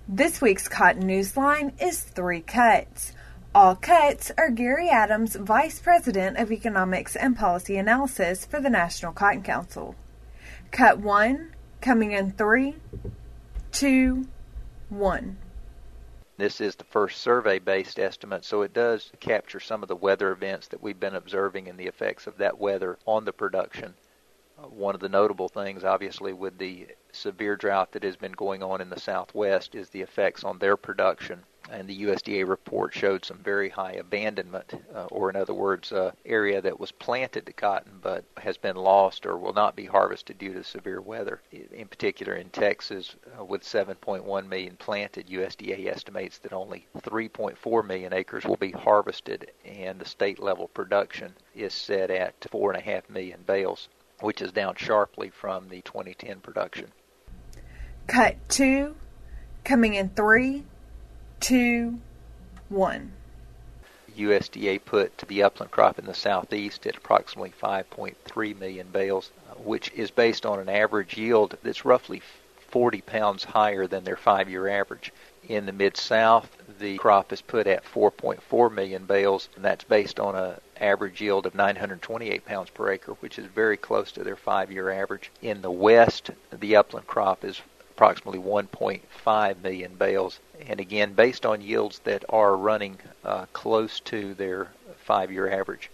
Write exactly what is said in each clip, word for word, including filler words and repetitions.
This week's Cotton Newsline is Three Cuts. All cuts are Gary Adams, Vice President of Economics and Policy Analysis for the National Cotton Council. Cut one, coming in three, two, one. This is the first survey-based estimate, so it does capture some of the weather events that we've been observing and the effects of that weather on the production. Uh, one of the notable things, obviously, with the severe drought that has been going on in the Southwest is the effects on their production. And the U S D A report showed some very high abandonment, uh, or in other words, uh, area that was planted to cotton but has been lost or will not be harvested due to severe weather. In particular, in Texas, uh, with seven point one million planted, U S D A estimates that only three point four million acres will be harvested, and the state-level production is set at four point five million bales, which is down sharply from the twenty ten production. Cut two, coming in three, two, one. U S D A put the upland crop in the southeast at approximately five point three million bales, which is based on an average yield that's roughly forty pounds higher than their five-year average. In the mid-south, the crop is put at four point four million bales, and that's based on an average yield of nine hundred twenty-eight pounds per acre, which is very close to their five-year average. In the west, the upland crop is approximately one point five million bales, and again, based on yields that are running uh, close to their five-year average.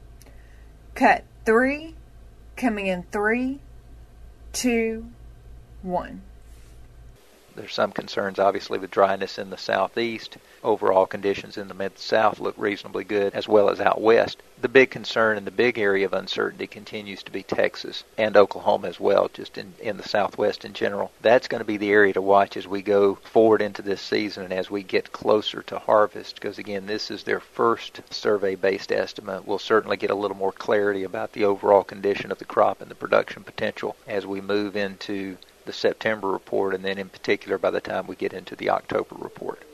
Cut three, coming in three, two, one. There's some concerns, obviously, with dryness in the southeast. Overall conditions in the mid-south look reasonably good, as well as out west. The big concern and the big area of uncertainty continues to be Texas and Oklahoma as well, just in, in the southwest in general. That's going to be the area to watch as we go forward into this season and as we get closer to harvest, because, again, this is their first survey-based estimate. We'll certainly get a little more clarity about the overall condition of the crop and the production potential as we move into the September report, and then in particular by the time we get into the October report.